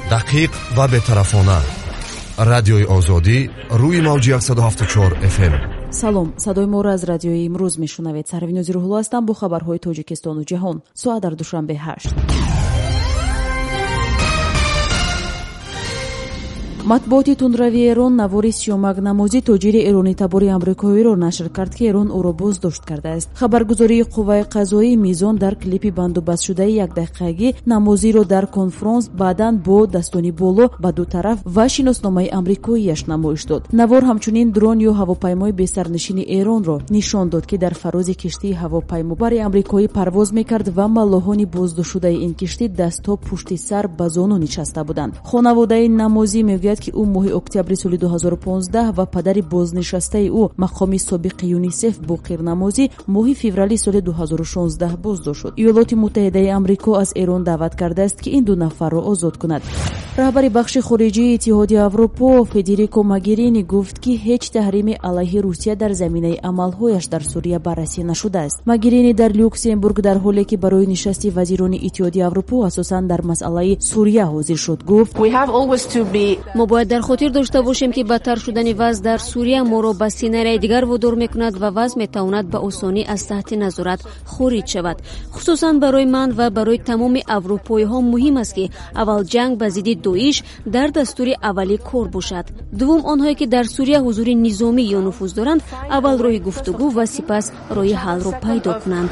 دقیق و بطرفانه. رادیوی آزادی روی موج 174 FM. салом, садои моро аз радиои имрӯз мешунавед. Сарвинози Рӯҳулло ҳастам бо хабарҳои Тоҷикистону ҷаҳон. Соат дар душанбе 8. матбуоти тунравии Эрон навори сиёмагнамозӣ тоҷири эронӣ табори амрикоиро нашр кард ки Эрон ӯро боздошт кардааст. Хабаргузории қувваи қазоии мизон дар клипи бандубастшудаи якдақиқагӣ намозиро дар конфронс баъдан бо дастони боло ба ду тараф ва шиносномаи амрикоияш намоиш дод. Навор ҳамчунин дрон ё ҳавопаймои бесарнишини Эронро нишон дод ки дар фарози киштии ҳавопаймобари амрикоӣ парвоз мекард ва маллоҳони боздошшудаи ин киштӣ дастҳо пушти сар ба зону нишаста буданд. Хонаводаи намозӣ мегӯяд ки ӯ моҳи октябри соли 2015 ва падари бознишастаи ӯ мақоми собиқи ЮНИСЕФ Боқир Намозӣ моҳи феврали соли 2016 боздошт шуд. Иёлоти Муттаҳидаи Амрико аз Эрон даъват кардааст ки ин ду нафарро озод кунад. раҳбари бахши хориҷии Иттиҳоди Аврупо Федерико Могерини гуфт ки ҳеҷ таҳрими алайҳи Русия дар заминаи амалҳояш дар Сурия баррасӣ нашудааст. Могерини дар Люксембург дар ҳоле ки барои нишасти вазирони Иттиҳоди Аврупо асосан дар масъалаи Сурия ҳозир шуд гуфт: мо бояд дар хотир дошта бошем ки бадтар шудани вазъ дар Сурия моро ба сценарияи дигар водор мекунад ва вазъ метавонад ба осонӣ аз таҳти назорат хориҷ шавад. Хусусан барои ман ва барои тамоми аврупоиҳо муҳим аст ки аввал ҷанг ба зидди Доиш дар дастури аввалӣ кор бошад. Дуввум, онҳое ки дар Сурия ҳузури низомӣ ё нуфуз доранд, аввал роҳи гуфтугӯ ва сипас роҳи ҳалро пайдо кунанд.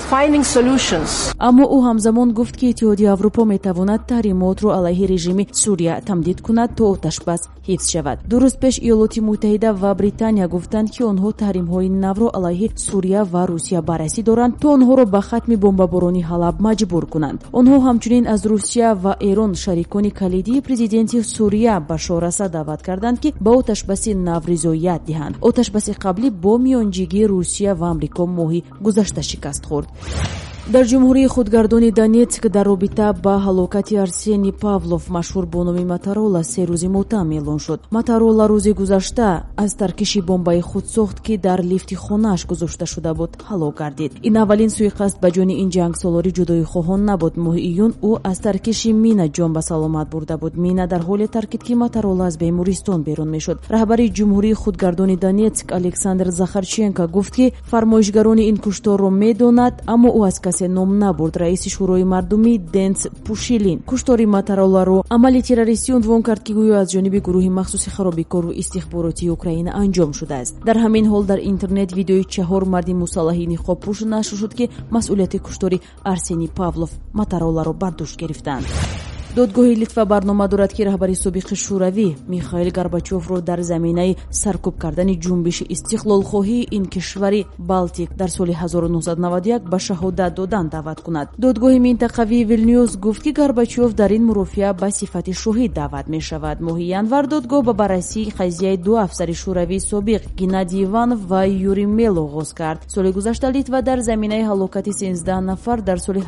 аммо ӯ ҳамзамон гуфт ки Иттиҳоди Аврупо метавонад таҳримотро алайҳи режими Сурия тамдид кунад то оташбас ҳифз шавад. ду рӯз пеш Иёлоти Муттаҳида ва Британия гуфтанд ки онҳо таҳримҳои навро алайҳи Сурия ва Русия баррасӣ доранд то онҳоро ба хатми бомбаборони Ҳалаб маҷбур кунанд. онҳо ҳамчунин аз Русия ва Эрон шарикони калидии президенти Сурия Башор Асад даъват карданд ки ба оташбаси нав ризоят диҳанд. оташбаси қаблӣ бо миёнҷигии Русия ва Амрико моҳи гузашта шикаст хӯрд. дар ҷумҳурии худгардони Донецк дар робита ба ҳалокати Арсений Павлов машҳур бо номи Моторола 3 рӯзи мотам эълон шуд. Моторола рӯзи гузашта аз таркиши бомбаи худсохт ки дар лифти хонааш гузошта шуда буд ҳалок гардид. ин аввалин суиқасд ба ҷони ин ҷангсолори ҷудоихоҳон набуд. моҳи июн ӯ аз таркиши мина ҷон ба саломат бурда буд. мина дар ҳоле таркид ки Моторола аз бемористон берун мешуд. раҳбари ҷумҳурии худгардони Донецк Александр Захарченко гуфт ки фармоишгарони ин кушторро медонад, аммо ӯ аз се ном набурд. раиси шӯрои мардумӣ Денс Пушилин куштори Мотороларо амали террористӣ унвон кард ки гӯё аз ҷониби гурӯҳи махсуси харобикору истихборотии Украина анҷом шудааст. дар ҳамин ҳол дар интернет видеои 4 марди мусаллаҳи ниқобпӯш нашр шуд ки масъулияти куштори Арсений Павлов Мотороларо бар дӯш гирифтанд. додгоҳи Литва барнома дорад ки раҳбари собиқи шӯравӣ Михаил Горбачёвро дар заминаи саркӯб кардани ҷунбиши истиқлолхоҳии ин кишвари Балтик дар соли 1991 ба шаҳодат додан даъват кунад. додгоҳи минтақавии Вилнюс гуфт ки Горбачёв дар ин мурофиа ба сифати шоҳид даъват мешавад. моҳи январ додгоҳ ба баррасии қазияи ду афсари шӯравии собиқ Геннадий Иванов ва Юрий Мел оғоз кард. соли гузашта Литва дар заминаи ҳалокати 13 нафар дар соли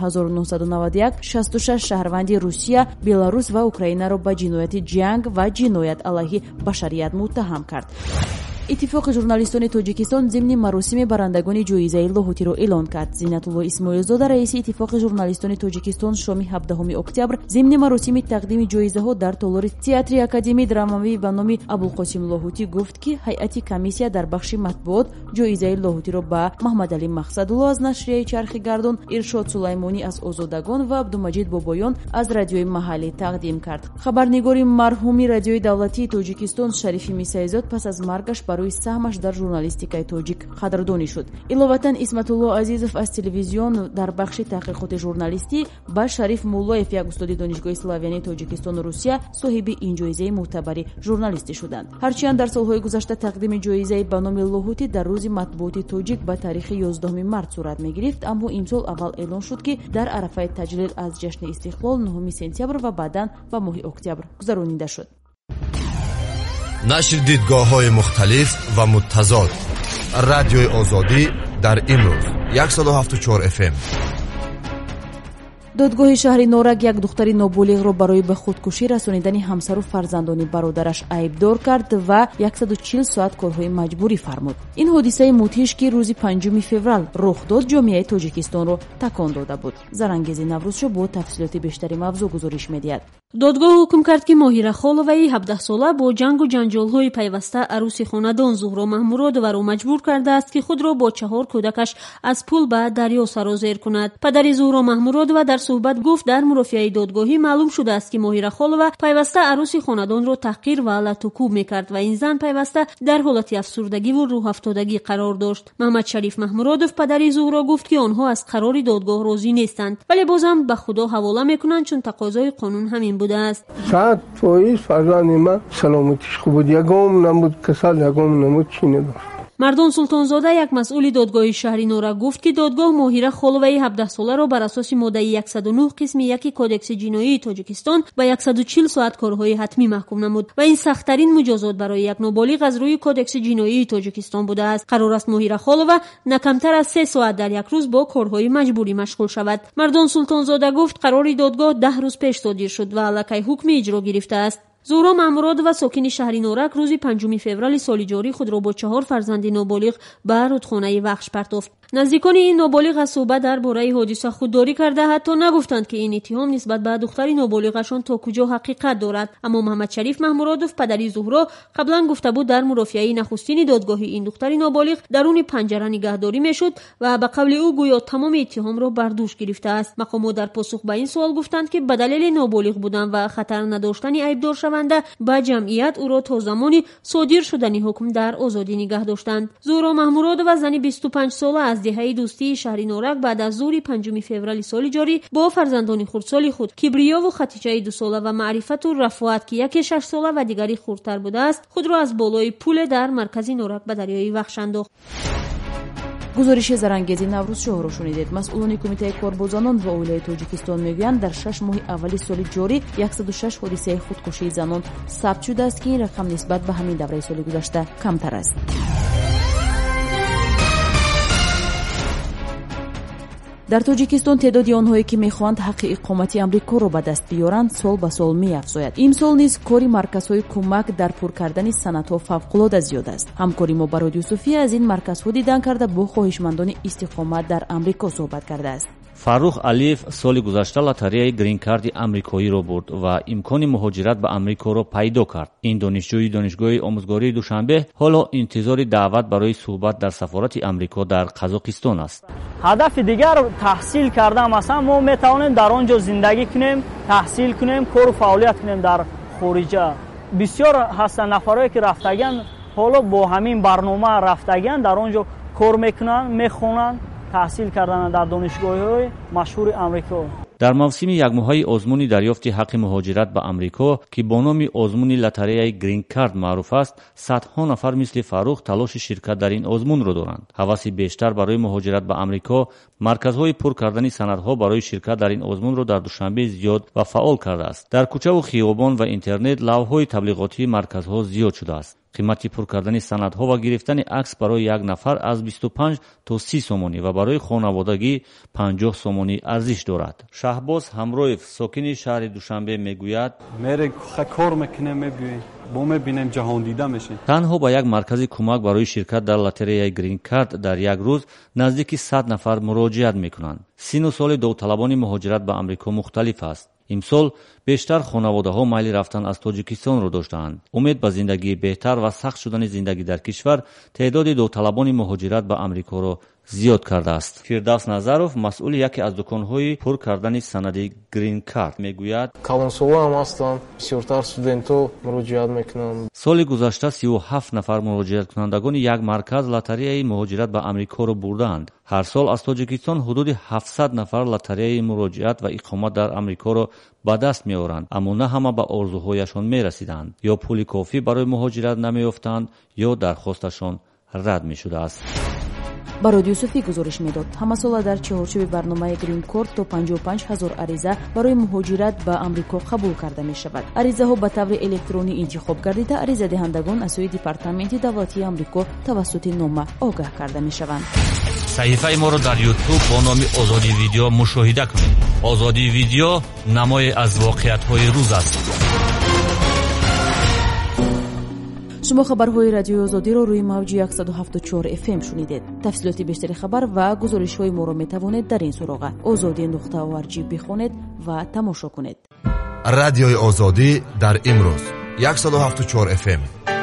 1991 66 шаҳрванди Русия, Беларус ва Украинаро ба ҷинояти ҷанг ва ҷиноят алайҳи башарият муттаҳам кард. иттифоқи журналистони Тоҷикистон зимни маросими барандагони ҷоизаи лоҳутиро эълон кард. Зинатулло Исмоилзода раиси иттифоқи журналистони Тоҷикистон шоми 17 октябр зимни маросими тақдими ҷоизаҳо дар толори театри Академии драмавӣ ба номи Абулқосим Лоҳутӣ гуфт ки ҳайати комиссия дар бахши матбуот ҷоизаи лоҳутиро ба Маҳмадалӣ Мақсадулло аз нашрияи Чархи Гардон, Иршод Сулаймонӣ аз Озодагон ва Абдумаҷид Бобоён аз радиои маҳаллӣ тақдим кард. хабарнигори марҳуми радиои давлатии Тоҷикистон Шарифи Мисаизод пас аз маргаш барои саҳмаш дар журналистикаи тоҷик қадрдонӣ шуд. иловатан Исматулло Азизов аз телевизион дар бахши таҳқиқоти журналистӣ ба Шариф Муллоев, як устоди донишгоҳи Славянии Тоҷикистону Русия, соҳиби ин ҷоизаи мӯътабари журналистӣ шуданд. ҳарчанд дар солҳои гузашта тақдими ҷоизаи ба номи Лоҳутӣ дар рӯзи матбуоти тоҷик ба таърихи 11 март сурат мегирифт, аммо имсол аввал эълон шуд ки дар арафаи таҷлил аз ҷашни истиқлол 9 сентябр ва баъдан ба моҳи октябр гузаронида шуд. нашр дидгоҳҳои мухталиф ва муттазод. радиои озодӣ дар имрӯз 174 FM. додгоҳи шаҳри норак як духтари ноболиғро барои ба худкушӣ расонидани ҳамсару фарзандони бародараш айбдор кард ва 140 соат корҳои маҷбурӣ фармуд. ин ҳодисаи мудҳиш ки рӯзи 5 феврал рух дод ҷомеаи тоҷикистонро такон дода буд. Зарангези Наврӯзшо бо тафсилоти бештари мавзӯъ гузориш медиҳад. додгоҳ ҳукм кард ки моҳира холоваи 17-сола бо ҷангу ҷанҷолҳои пайваста арӯси хонадон Зуҳро Маҳмуродованро маҷбур кардааст ки худро бо 4 кӯдакаш аз пул ба дарё сарозер кунад. падари Зуҳро Маҳмуродова дар суҳбат гуфт дар мурофиаи додгоҳӣ маълум шудааст ки моҳира холова пайваста арӯси хонадонро таҳқир ва латукӯб мекард ва ин зан пайваста дар ҳолати афсурдагиву рӯҳафтодагӣ қарор дошт. Маҳмад Шариф Маҳмуродов падари Зуҳро гуфт ки онҳо аз қарори додгоҳ розӣ нестанд, вале бозам ба худо ҳавола мекунанд, чун тақозои қонун ҳамин будааст. 100% фарзанди ман саломатиш хуб буд, ягом намуд касал, ягом намуд чӣ надошт. Мардон Султонзода, як масъули додгоҳи шаҳри Норак, гуфт ки додгоҳ моҳира холоваи 17-соларо бар асоси моддаи 109 қисми 1 кодекси ҷиноии Тоҷикистон ба 140 соат корҳои ҳатмӣ маҳкум намуд ва ин сахттарин муҷозот барои як ноболиғ аз рӯи кодекси ҷиноии Тоҷикистон будааст. қарор аст моҳира холова на камтар аз 3 соат дар як рӯз бо корҳои маҷбурӣ машғул шавад. Мардон Султонзода гуфт қарори додгоҳ 10 рӯз пеш содир шуд ва аллакай ҳукми иҷро гирифтааст. Зуҳро Маҳмуродова, сокини шаҳри Норак, рӯзи 5 феврали соли ҷорӣ худро бо 4 фарзанди ноболиғ ба рудхонаи вахш партофт. наздикони ин ноболиғ аз суҳбат дар бораи ҳодиса худдорӣ карда ҳатто нагуфтанд ки ин иттиҳом нисбат ба духтари ноболиғашон то куҷо ҳақиқат дорад. аммо Маҳмад Шариф Маҳмуродов, падари Зуҳро, қаблан гуфта буд дар мурофиаи нахустини додгоҳи ин духтари ноболиғ даруни панҷара нигаҳдорӣ мешуд ва ба қавли ӯ гӯё тамоми иттиҳомро бар дӯш гирифтааст. мақомот дар посух ба ин суол гуфтанд ки ба далели ноболиғ будан ва хатар надоштани айбдоршаванда ба ҷамъият ӯро то замони содир шудани ҳукм дар озодӣ нигаҳ доштанд. Зуҳро Маҳмуродова, зани 25 сола аз деҳаи дӯстии шаҳри Норак, баъд аз зуҳри 5 феврали соли ҷорӣ бо фарзандони хурдсоли худ Кибриёву Хатиҷаи 2 сола ва Маърифату Рафоат, ки яке 6 сола ва дигари хурдтар будааст, худро аз болои пуле дар маркази Норак ба дарёи Вахш андохт. гузориши зарангези Наврӯзшоҳро шунидед. масъулони кумитаи корбозанон ва оилаи Тоҷикистон мегӯянд, дар 6 моҳи аввали соли ҷорӣ 106 ҳодисаи худкушии занон сабт шудааст ки ин рақам нисбат ба ҳамин давраи соли гузашта камтар аст. дар Тоҷикистон теъдоди онҳое ки мехоҳанд ҳаққи иқомати амрикоро ба даст биёранд сол ба сол меафзояд. имсол низ кори марказҳои кӯмак дар пур кардани санадҳо фавқулода зиёд аст. ҳамкори мо Бароди Юсуфия аз ин марказҳо дидан карда бо хоҳишмандони истиқомат дар амрико суҳбат кардааст. Фаррух Алиев соли гузашта лотареяи грин-карди амрикоиро бурд ва имкони муҳоҷират ба Амрикоро пайдо кард. ин донишҷӯи донишгоҳи омӯзгории Душанбе ҳоло интизори даъват барои суҳбат дар сафорати Амрико дар Қазоқистон аст. ҳадафи дигар таҳсил кардан, масалан мо метавонем дар он ҷо зиндагӣ кунем, таҳсил кунем, кору фаъолият кунем дар хориҷа. бисёр ҳастанд нафарое ки рафтаган, ҳоло бо ҳамин барнома рафтаган, дар он ҷо кор мекунанд, мехонанд, таҳсил кардан дар донишгоҳҳои машҳури Амрико. дар мавсими якмоҳаи озмуни дарёфти ҳаққи муҳоҷират ба Амрико, ки бо номи озмуни лотареяи Green Card маъруф аст, садҳо нафар мисли Фаррух талоши ширкат дар ин озмунро доранд. ҳаваси бештар барои муҳоҷират ба Амрико, марказҳои пур кардани санадҳо барои ширкат дар ин озмунро дар Душанбе зиёд ва фаъол кардааст. дар кӯчаву хиёбон ва интернет лавҳҳои таблиғотии марказҳо зиёд шудааст. қимати пур кардани санадҳо ва гирифтани акс барои як нафар аз 25 то 30 сомонӣ ва барои хонаводагӣ 50 сомонӣ арзиш дорад. Шаҳбоз Ҳамроев, сокини шаҳри Душанбе, мегӯяд: мере кор мекунем, мебиёем, бо мебинем, ҷаҳондида мешем. танҳо ба як маркази кӯмак барои ширкат дар лотареяи Green Card дар як рӯз наздики 100 нафар муроҷиат мекунанд. сину соли довталабони муҳоҷират ба Амрико мухталиф аст. имсол бештар хонаводаҳо майли рафтан аз Тоҷикистонро доштаанд. умед ба зиндагии беҳтар ва сахт шудани зиндагӣ дар кишвар теъдоди довталабони муҳоҷират ба Амрикоро зиёд кардааст. Фирдавс Назаров, масъули яке аз дуконҳои пур кардани санади Green Card, мегӯяд: калонсолаам ҳастам, бисёртар студентҳо муроҷиат мекунанд. соли гузашта 37 нафар муроҷиаткунандагони як марказ лотареяи муҳоҷират ба Амрикоро бурдаанд. ҳар сол аз Тоҷикистон ҳудуди 700 нафар лотареяи муроҷиат ва иқомат дар Амрикоро ба даст меоранд, аммо на ҳама ба орзуҳояшон мерасиданд. ё пули кофӣ барои муҳоҷират намеёфтанд, ё дархосташон рад мешудааст. Бароди Юсуфӣ гузориш медод. ҳамасола дар чаҳорчӯби барномаи Green Card то 55 000 ариза барои муҳоҷират ба Амрико қабул карда мешавад. аризаҳо ба таври электронӣ интихоб гардида аризадиҳандагон аз сӯи Департаменти давлатии Амрико тавассути нома огаҳ карда мешаванд. саҳифаи моро дар YouTube бо номи озодӣ видео мушоҳида кунед. озодӣ видео намое аз воқеиятҳои рӯз аст. шумо хабарҳои радиои озодиро рӯи мавҷи 174 FM шунидед. тафсилоти бештари хабар ва гузоришҳои моро метавонед дар ин суроға озодӣ.org бихонед ва тамошо кунед. радиои озодӣ дар имрӯз 174 FM.